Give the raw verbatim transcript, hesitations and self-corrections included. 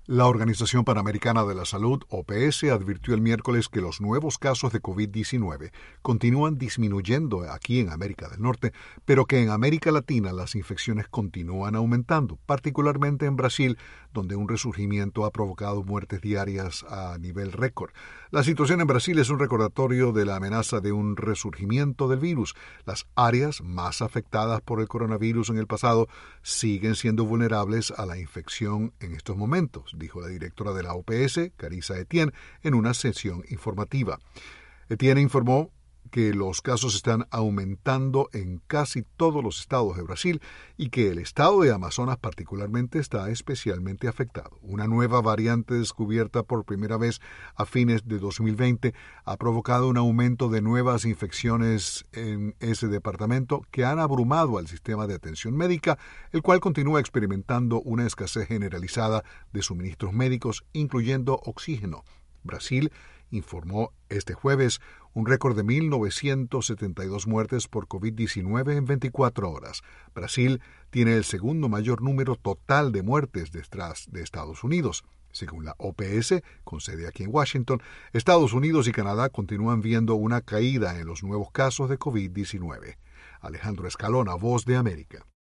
La Organización Panamericana de la Salud, O P S, advirtió el miércoles que los nuevos casos de COVID diecinueve continúan disminuyendo aquí en América del Norte, pero que en América Latina las infecciones continúan aumentando, particularmente en Brasil, donde un resurgimiento ha provocado muertes diarias a nivel récord. La situación en Brasil es un recordatorio de la amenaza de un resurgimiento del virus. Las áreas más afectadas por el coronavirus en el pasado siguen siendo vulnerables a la infección en estos momentos, dijo la directora de la O P S, Carissa Etienne, en una sesión informativa. Etienne informó que los casos están aumentando en casi todos los estados de Brasil y que el estado de Amazonas particularmente está especialmente afectado. Una nueva variante descubierta por primera vez a fines de dos mil veinte ha provocado un aumento de nuevas infecciones en ese departamento que han abrumado al sistema de atención médica, el cual continúa experimentando una escasez generalizada de suministros médicos, incluyendo oxígeno. Brasil informó este jueves un récord de mil novecientas setenta y dos muertes por COVID diecinueve en veinticuatro horas. Brasil tiene el segundo mayor número total de muertes detrás de Estados Unidos. Según la O P S, con sede aquí en Washington, Estados Unidos y Canadá continúan viendo una caída en los nuevos casos de COVID diecinueve. Alejandro Escalona, Voz de América.